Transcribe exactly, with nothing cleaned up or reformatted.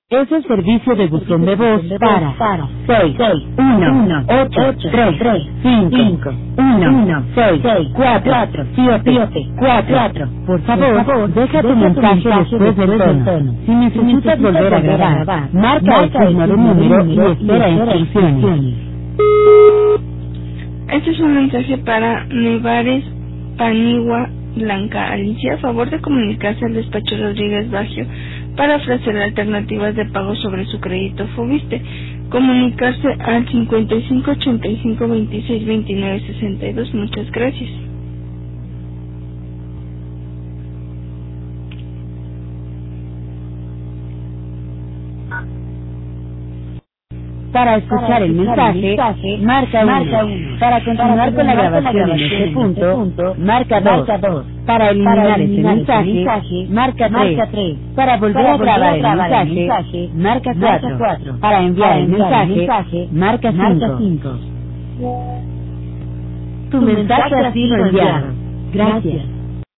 Es el servicio de buzón de voz para seis uno ocho tres cinco uno seis cuatro siete cuatro. Por favor, deja tu mensaje después del tono. Si necesitas volver a grabar, marca el signo de número y espera instrucciones. Este es un mensaje para Nevares Paniagua Blanca Alicia. A favor de comunicarse al despacho Rodríguez Baggio para ofrecer alternativas de pago sobre su crédito Fobiste. Comunicarse al cincuenta y cinco ochenta y cinco veintiséis veintinueve sesenta y dos. Muchas gracias. Para escuchar el mensaje, marca uno. Para continuar con la grabación en este punto, marca dos. Para eliminar este mensaje, marca tres. Para volver a grabar el mensaje, marca cuatro. Para enviar el mensaje, marca cinco. Tu mensaje ha sido enviado. Gracias.